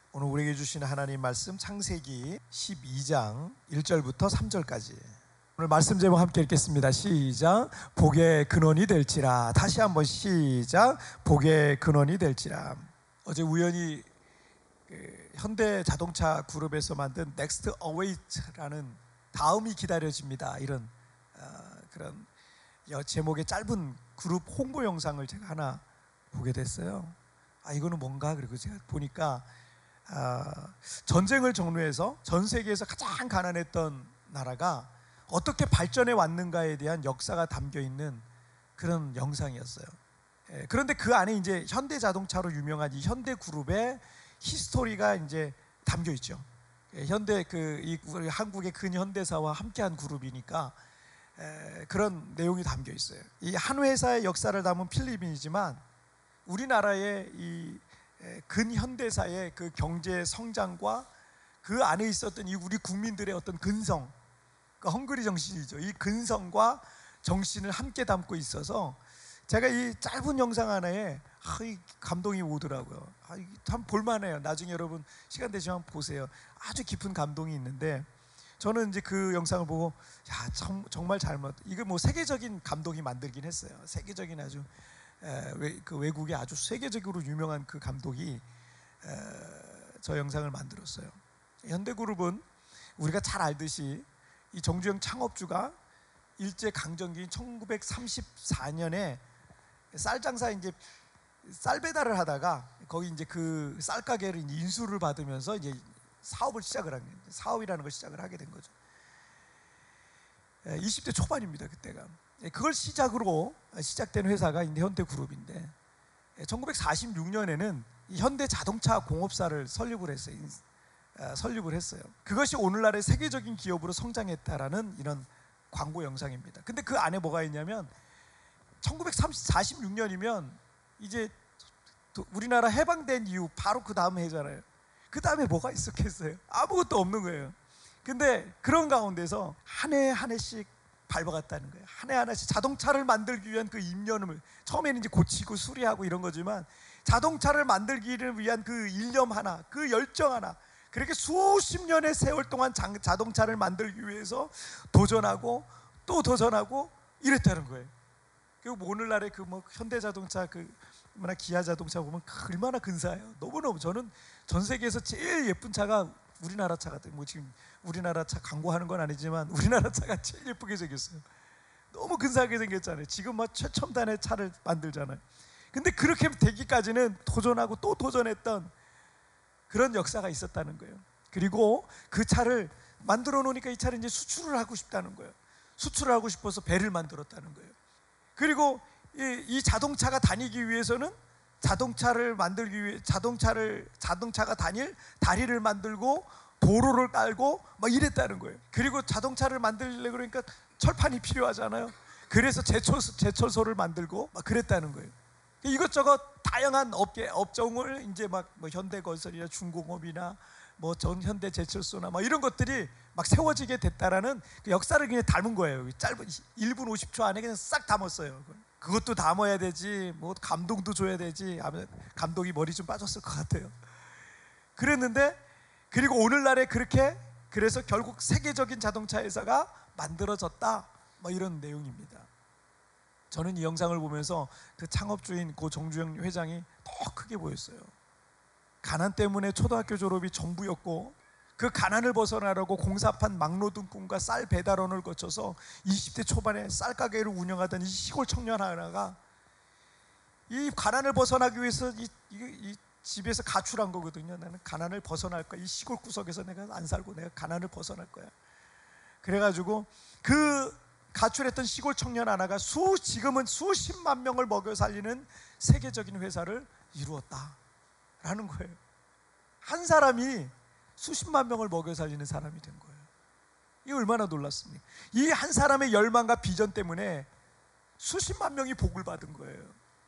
오늘 우리에게 주신 하나님 말씀 창세기 12장 1절부터 3절까지 오늘 말씀 제목 함께 읽겠습니다. 시작. 복의 근원이 될지라. 다시 한번 시작. 복의 근원이 될지라. 어제 우연히 현대 자동차 그룹에서 만든 Next Await라는 다음이 기다려집니다 이런 그런 제목의 짧은 그룹 홍보 영상을 제가 하나 보게 됐어요. 이거는 뭔가 그리고 제가 보니까 전쟁을 종료해서 전 세계에서 가장 가난했던 나라가 어떻게 발전해 왔는가에 대한 역사가 담겨 있는 그런 영상이었어요. 그런데 그 안에 이제 현대 자동차로 유명한 이 현대 그룹의 히스토리가 이제 담겨 있죠. 현대 이 한국의 근현대사와 함께한 그룹이니까 그런 내용이 담겨 있어요. 이 한 회사의 역사를 담은 필름이지만 우리나라의 이 근현대사의 그 경제 성장과 그 안에 있었던 이 우리 국민들의 어떤 근성, 그러니까 헝그리 정신이죠. 이 근성과 정신을 함께 담고 있어서 제가 이 짧은 영상 하나에 감동이 오더라고요. 참 볼만해요. 나중에 여러분 시간 되시면 보세요. 아주 깊은 감동이 있는데 저는 이제 그 영상을 보고 정말 이거 뭐 세계적인 감독이 만들긴 했어요. 세계적인 아주 그 외국의 아주 세계적으로 유명한 그 감독이 저 영상을 만들었어요. 현대그룹은 우리가 잘 알듯이 이 정주영 창업주가 일제 강점기인 1934년에 쌀 장사 이제 쌀 배달을 하다가 거기 이제 그 쌀 가게를 인수를 받으면서 이제 사업을 시작을 한 거예요. 사업이라는 걸 시작을 하게 된 거죠. 20대 초반입니다 그때가. 그걸 시작으로 시작된 회사가 이제 현대그룹인데 1946년에는 현대자동차 공업사를 설립을 했어요. 그것이 오늘날의 세계적인 기업으로 성장했다라는 이런 광고 영상입니다. 근데 그 안에 뭐가 있냐면 1946년이면 이제 우리나라 해방된 이후 바로 그 다음 해잖아요. 그 다음에 뭐가 있었겠어요? 아무것도 없는 거예요. 근데 그런 가운데서 한 해 한 해씩 밟아갔다는 거예요. 한 해 하나씩 자동차를 만들기 위한 그 입념을 처음에는 이제 고치고 수리하고 이런 거지만 자동차를 만들기를 위한 그 일념 하나, 그 열정 하나, 그렇게 수십 년의 세월 동안 자동차를 만들기 위해서 도전하고 또 도전하고 이랬다는 거예요. 그리고 오늘날의 그 뭐 현대자동차 기아 자동차 보면 얼마나 근사해요. 너무너무 저는 전 세계에서 제일 예쁜 차가 우리나라 차 같아요. 뭐 지금 우리나라 차 광고하는 건 아니지만 우리나라 차가 제일 예쁘게 생겼어요. 너무 근사하게 생겼잖아요. 지금 막 최첨단의 차를 만들잖아요. 근데 그렇게 되기까지는 도전하고 또 도전했던 그런 역사가 있었다는 거예요. 그리고 그 차를 만들어 놓으니까 이 차를 이제 수출을 하고 싶다는 거예요. 수출을 하고 싶어서 배를 만들었다는 거예요. 그리고 이 자동차가 다니기 위해서는 자동차를 만들기 위해 자동차가 다닐 다리를 만들고 도로를 깔고 막 이랬다는 거예요. 그리고 자동차를 만들려고 그러니까 철판이 필요하잖아요. 그래서 제철소를 만들고 막 그랬다는 거예요. 이것저것 다양한 업종을 이제 막 뭐 현대건설이나 중공업이나 뭐 전현대 제철소나 막 이런 것들이 막 세워지게 됐다라는 그 역사를 그냥 담은 거예요. 짧은 1분 50초 안에 그냥 싹 담았어요. 그것도 담아야 되지, 뭐 감동도 줘야 되지. 감독이 머리 좀 빠졌을 것 같아요. 그랬는데 그리고 오늘날에 그래서 결국 세계적인 자동차 회사가 만들어졌다, 뭐 이런 내용입니다. 저는 이 영상을 보면서 그 창업주인 고 정주영 회장이 더 크게 보였어요. 가난 때문에 초등학교 졸업이 전부였고 그 가난을 벗어나려고 공사판 막노동 꿈과 쌀 배달원을 거쳐서 20대 초반에 쌀 가게를 운영하던 이 시골 청년 하나가 이 가난을 벗어나기 위해서 이 집에서 가출한 거거든요. 나는 가난을 벗어날 거야. 이 시골 구석에서 내가 안 살고 내가 가난을 벗어날 거야. 그래가지고 그 가출했던 시골 청년 하나가 지금은 수십만 명을 먹여 살리는 세계적인 회사를 이루었다라는 거예요. 한 사람이 수십만 명을 먹여 살리는 사람이 된 거예요. 이게 얼마나 놀랐습니까? 이 한 사람의 열망과 비전 때문에 수십만 명이 복을 받은 거예요.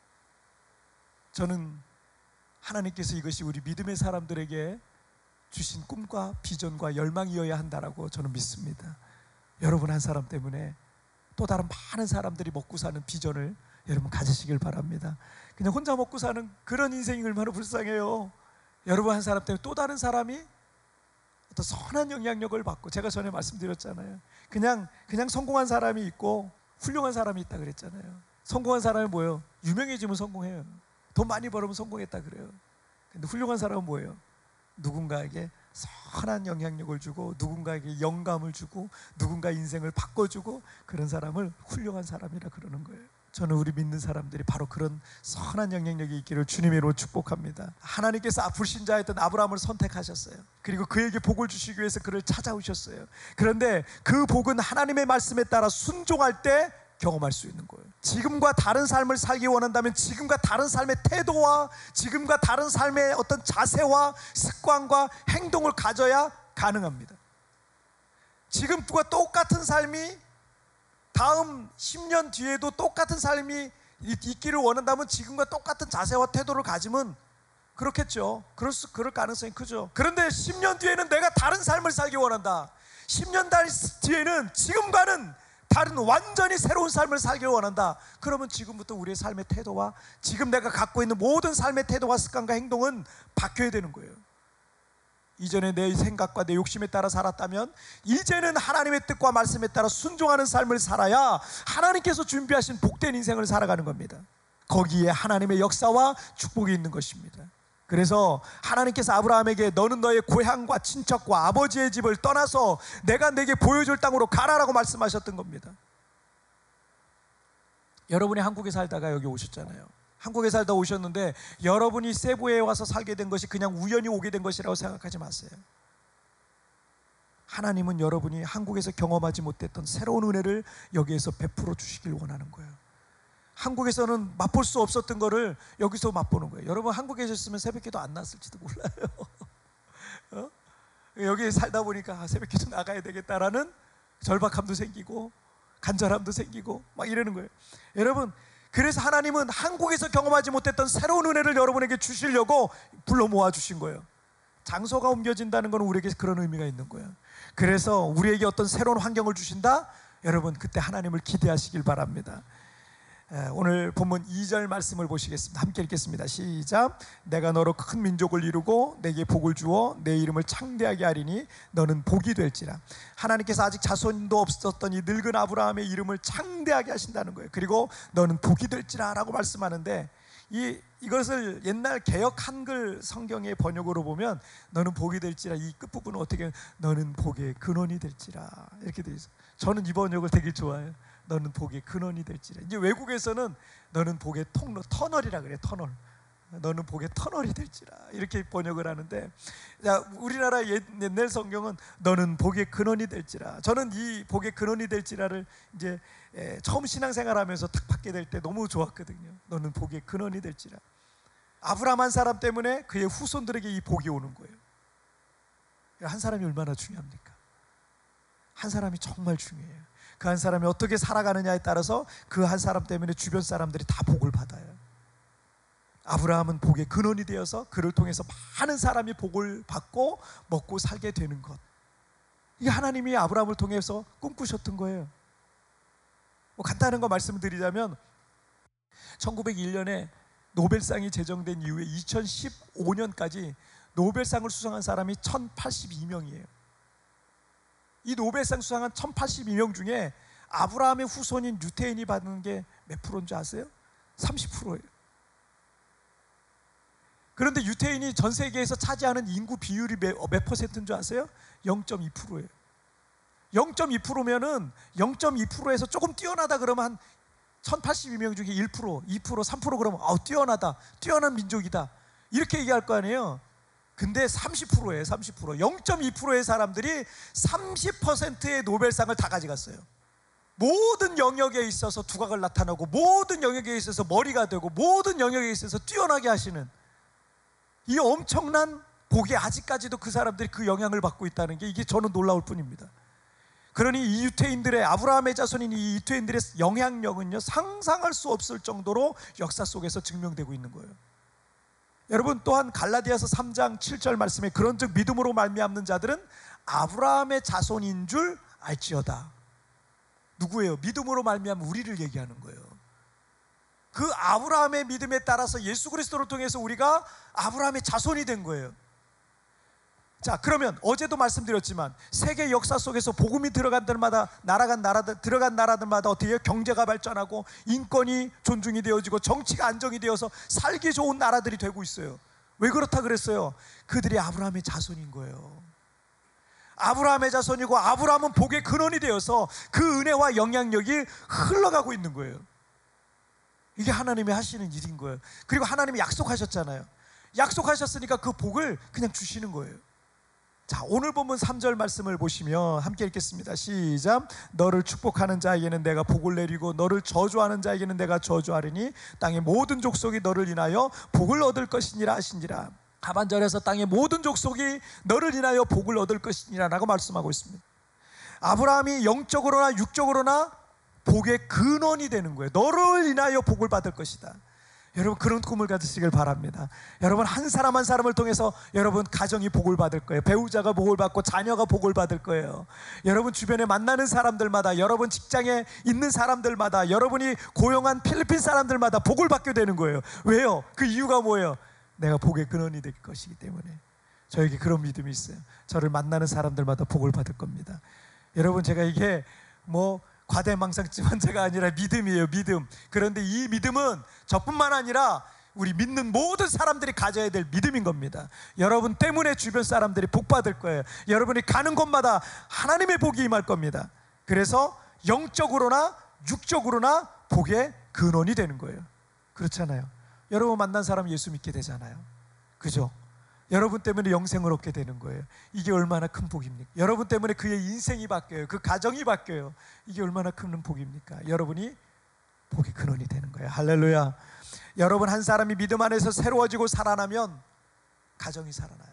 저는 하나님께서 이것이 우리 믿음의 사람들에게 주신 꿈과 비전과 열망이어야 한다라고 저는 믿습니다. 여러분 한 사람 때문에 또 다른 많은 사람들이 먹고 사는 비전을 여러분 가지시길 바랍니다. 그냥 혼자 먹고 사는 그런 인생이 얼마나 불쌍해요. 여러분 한 사람 때문에 또 다른 사람이 어떤 선한 영향력을 받고, 제가 전에 말씀드렸잖아요. 그냥 성공한 사람이 있고 훌륭한 사람이 있다 그랬잖아요. 성공한 사람이 뭐예요? 유명해지면 성공해요. 돈 많이 벌으면 성공했다 그래요. 근데 훌륭한 사람은 뭐예요? 누군가에게 선한 영향력을 주고, 누군가에게 영감을 주고, 누군가의 인생을 바꿔주고, 그런 사람을 훌륭한 사람이라 그러는 거예요. 저는 우리 믿는 사람들이 바로 그런 선한 영향력이 있기를 주님의 이름으로 축복합니다. 하나님께서 불신자였던 아브라함을 선택하셨어요. 그리고 그에게 복을 주시기 위해서 그를 찾아오셨어요. 그런데 그 복은 하나님의 말씀에 따라 순종할 때 경험할 수 있는 거예요. 지금과 다른 삶을 살기 원한다면 지금과 다른 삶의 태도와 지금과 다른 삶의 어떤 자세와 습관과 행동을 가져야 가능합니다. 지금과 똑같은 삶이 다음 10년 뒤에도 똑같은 삶이 있기를 원한다면 지금과 똑같은 자세와 태도를 가지면 그렇겠죠. 그럴 가능성이 크죠. 그런데 10년 뒤에는 내가 다른 삶을 살기 원한다. 10년 뒤에는 지금과는 다른 완전히 새로운 삶을 살기 원한다. 그러면 지금부터 우리의 삶의 태도와 지금 내가 갖고 있는 모든 삶의 태도와 습관과 행동은 바뀌어야 되는 거예요. 이전에 내 생각과 내 욕심에 따라 살았다면 이제는 하나님의 뜻과 말씀에 따라 순종하는 삶을 살아야 하나님께서 준비하신 복된 인생을 살아가는 겁니다. 거기에 하나님의 역사와 축복이 있는 것입니다. 그래서 하나님께서 아브라함에게 너는 너의 고향과 친척과 아버지의 집을 떠나서 내가 내게 보여줄 땅으로 가라라고 말씀하셨던 겁니다. 여러분이 한국에 살다가 여기 오셨잖아요. 한국에 살다 오셨는데 여러분이 세부에 와서 살게 된 것이 그냥 우연히 오게 된 것이라고 생각하지 마세요. 하나님은 여러분이 한국에서 경험하지 못했던 새로운 은혜를 여기에서 베풀어 주시길 원하는 거예요. 한국에서는 맛볼 수 없었던 거를 여기서 맛보는 거예요. 여러분 한국에 계셨으면 새벽기도 안 났을지도 몰라요. 여기 살다 보니까 새벽기도 나가야 되겠다라는 절박함도 생기고 간절함도 생기고 막 이러는 거예요. 여러분, 그래서 하나님은 한국에서 경험하지 못했던 새로운 은혜를 여러분에게 주시려고 불러 모아 주신 거예요. 장소가 옮겨진다는 건 우리에게 그런 의미가 있는 거예요. 그래서 우리에게 어떤 새로운 환경을 주신다? 여러분 그때 하나님을 기대하시길 바랍니다. 오늘 본문 2절 말씀을 보시겠습니다. 함께 읽겠습니다. 시작. 내가 너로 큰 민족을 이루고 내게 복을 주어 내 이름을 창대하게 하리니 너는 복이 될지라. 하나님께서 아직 자손도 없었던 이 늙은 아브라함의 이름을 창대하게 하신다는 거예요. 그리고 너는 복이 될지라 라고 말씀하는데 이것을 옛날 개역 한글 성경의 번역으로 보면 너는 복이 될지라, 이 끝부분은 어떻게 너는 복의 근원이 될지라 이렇게 되어 있어요. 저는 이 번역을 되게 좋아해요. 너는 복의 근원이 될지라. 이제 외국에서는 너는 복의 통로, 터널이라 그래요. 터널. 너는 복의 터널이 될지라 이렇게 번역을 하는데, 자, 우리나라 옛날 성경은 너는 복의 근원이 될지라. 저는 이 복의 근원이 될지라를 이제 처음 신앙생활하면서 딱 받게 될 때 너무 좋았거든요. 너는 복의 근원이 될지라. 아브라함 한 사람 때문에 그의 후손들에게 이 복이 오는 거예요. 한 사람이 얼마나 중요합니까? 한 사람이 정말 중요해요. 그 한 사람이 어떻게 살아가느냐에 따라서 그 한 사람 때문에 주변 사람들이 다 복을 받아요. 아브라함은 복의 근원이 되어서 그를 통해서 많은 사람이 복을 받고 먹고 살게 되는 것, 이게 하나님이 아브라함을 통해서 꿈꾸셨던 거예요. 간단한 거 말씀드리자면 1901년에 노벨상이 제정된 이후에 2015년까지 노벨상을 수상한 사람이 1082명이에요. 이 노벨상 수상한 1082명 중에 아브라함의 후손인 유태인이 받는 게 몇 프로인 줄 아세요? 30%예요. 그런데 유태인이 전 세계에서 차지하는 인구 비율이 몇 퍼센트인 줄 아세요? 0.2%예요. 0.2%면은 0.2%에서 조금 뛰어나다 그러면 한 1082명 중에 1%, 2%, 3% 그러면 뛰어나다, 뛰어난 민족이다 이렇게 얘기할 거 아니에요. 근데 30%예요. 30%. 0.2%의 사람들이 30%의 노벨상을 다 가져갔어요. 모든 영역에 있어서 두각을 나타내고, 모든 영역에 있어서 머리가 되고, 모든 영역에 있어서 뛰어나게 하시는 이 엄청난 복에 아직까지도 그 사람들이 그 영향을 받고 있다는 게, 이게 저는 놀라울 뿐입니다. 그러니 이 유태인들의, 아브라함의 자손인 이 유태인들의 영향력은요, 상상할 수 없을 정도로 역사 속에서 증명되고 있는 거예요. 여러분, 또한 갈라디아서 3장 7절 말씀에 그런즉 믿음으로 말미암는 자들은 아브라함의 자손인 줄 알지어다. 누구예요? 믿음으로 말미암은 우리를 얘기하는 거예요. 그 아브라함의 믿음에 따라서 예수 그리스도를 통해서 우리가 아브라함의 자손이 된 거예요. 자, 그러면 어제도 말씀드렸지만 세계 역사 속에서 복음이 들어간 나라들마다 어떻게 해요? 경제가 발전하고 인권이 존중이 되어지고 정치가 안정이 되어서 살기 좋은 나라들이 되고 있어요. 왜 그렇다 그랬어요? 그들이 아브라함의 자손인 거예요. 아브라함의 자손이고 아브라함은 복의 근원이 되어서 그 은혜와 영향력이 흘러가고 있는 거예요. 이게 하나님이 하시는 일인 거예요. 그리고 하나님이 약속하셨잖아요. 약속하셨으니까 그 복을 그냥 주시는 거예요. 자, 오늘 본문 3절 말씀을 보시면 함께 읽겠습니다. 시작. 너를 축복하는 자에게는 내가 복을 내리고 너를 저주하는 자에게는 내가 저주하리니 땅의 모든 족속이 너를 인하여 복을 얻을 것이니라 하시니라. 하반절에서 땅의 모든 족속이 너를 인하여 복을 얻을 것이니라 라고 말씀하고 있습니다. 아브라함이 영적으로나 육적으로나 복의 근원이 되는 거예요. 너를 인하여 복을 받을 것이다. 여러분, 그런 꿈을 가지시길 바랍니다. 여러분, 한 사람 한 사람을 통해서 여러분 가정이 복을 받을 거예요. 배우자가 복을 받고 자녀가 복을 받을 거예요. 여러분 주변에 만나는 사람들마다, 여러분 직장에 있는 사람들마다, 여러분이 고용한 필리핀 사람들마다 복을 받게 되는 거예요. 왜요? 그 이유가 뭐예요? 내가 복의 근원이 될 것이기 때문에. 저에게 그런 믿음이 있어요. 저를 만나는 사람들마다 복을 받을 겁니다. 여러분, 제가 이게 과대망상증환자가 아니라 믿음이에요. 믿음. 그런데 이 믿음은 저뿐만 아니라 우리 믿는 모든 사람들이 가져야 될 믿음인 겁니다. 여러분 때문에 주변 사람들이 복 받을 거예요. 여러분이 가는 곳마다 하나님의 복이 임할 겁니다. 그래서 영적으로나 육적으로나 복의 근원이 되는 거예요. 그렇잖아요. 여러분 만난 사람 예수 믿게 되잖아요. 그죠? 여러분 때문에 영생을 얻게 되는 거예요. 이게 얼마나 큰 복입니까? 여러분 때문에 그의 인생이 바뀌어요. 그 가정이 바뀌어요. 이게 얼마나 큰 복입니까? 여러분이 복의 근원이 되는 거예요. 할렐루야. 여러분 한 사람이 믿음 안에서 새로워지고 살아나면 가정이 살아나요.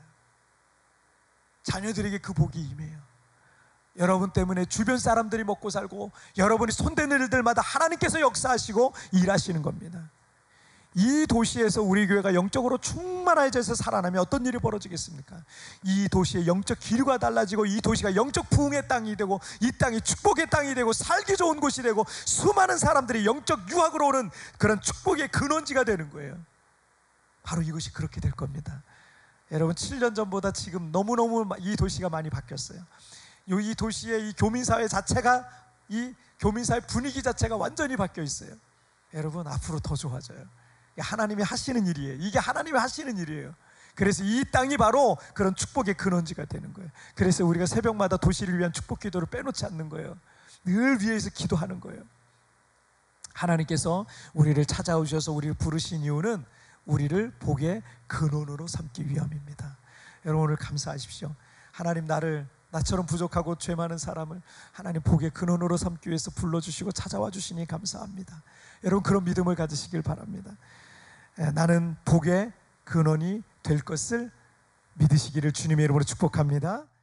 자녀들에게 그 복이 임해요. 여러분 때문에 주변 사람들이 먹고 살고, 여러분이 손대는 일들마다 하나님께서 역사하시고 일하시는 겁니다. 이 도시에서 우리 교회가 영적으로 충만해져서 살아나면 어떤 일이 벌어지겠습니까? 이 도시의 영적 기류가 달라지고, 이 도시가 영적 부흥의 땅이 되고, 이 땅이 축복의 땅이 되고, 살기 좋은 곳이 되고, 수많은 사람들이 영적 유학으로 오는 그런 축복의 근원지가 되는 거예요. 바로 이것이 그렇게 될 겁니다. 여러분 7년 전보다 지금 너무너무 이 도시가 많이 바뀌었어요. 이 도시의 이 교민사회 자체가, 이 교민사회 분위기 자체가 완전히 바뀌어 있어요. 여러분 앞으로 더 좋아져요. 하나님이 하시는 일이에요. 이게 하나님이 하시는 일이에요. 그래서 이 땅이 바로 그런 축복의 근원지가 되는 거예요. 그래서 우리가 새벽마다 도시를 위한 축복 기도를 빼놓지 않는 거예요. 늘 위에서 기도하는 거예요. 하나님께서 우리를 찾아오셔서 우리를 부르신 이유는 우리를 복의 근원으로 삼기 위함입니다. 여러분 오늘 감사하십시오. 하나님 나처럼 부족하고 죄 많은 사람을 하나님 복의 근원으로 삼기 위해서 불러주시고 찾아와 주시니 감사합니다. 여러분 그런 믿음을 가지시길 바랍니다. 나는 복의 근원이 될 것을 믿으시기를 주님의 이름으로 축복합니다.